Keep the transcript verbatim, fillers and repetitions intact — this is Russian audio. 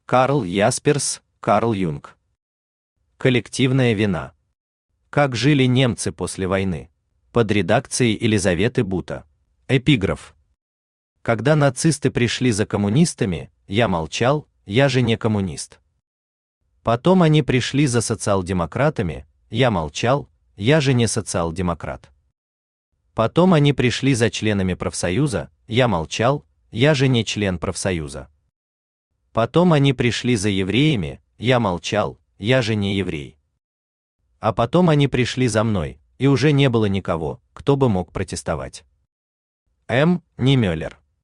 Карл Ясперс, Карл Юнг. Коллективная вина. Как жили немцы после войны? Под редакцией Елизаветы Бута. Эпиграф. Когда нацисты пришли за коммунистами, я молчал, я же не коммунист. Потом они пришли за социал-демократами, я молчал, я же не социал-демократ. Потом они пришли за членами профсоюза, я молчал, я же не член профсоюза. Потом они пришли за евреями, я молчал, я же не еврей. А потом они пришли за мной, и уже не было никого, кто бы мог протестовать. М. Немёллер.